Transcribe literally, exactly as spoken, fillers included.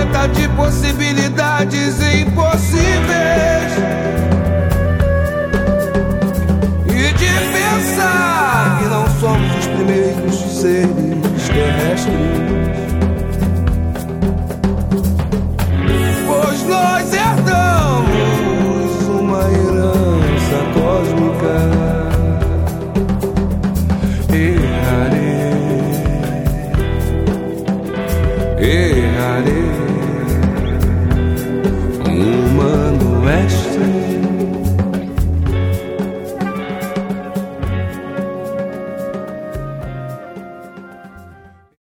falta de possibilidades impossíveis e de pensar que não somos os primeiros seres terrestres.